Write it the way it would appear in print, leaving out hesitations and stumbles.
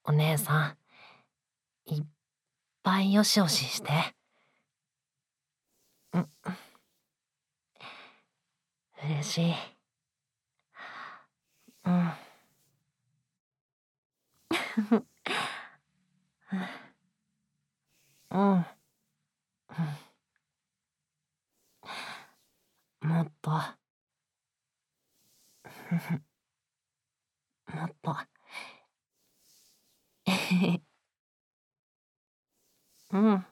お姉さん、いっぱいよしよしして。うん、嬉しい。うん。うん。もっと、もっと。うん。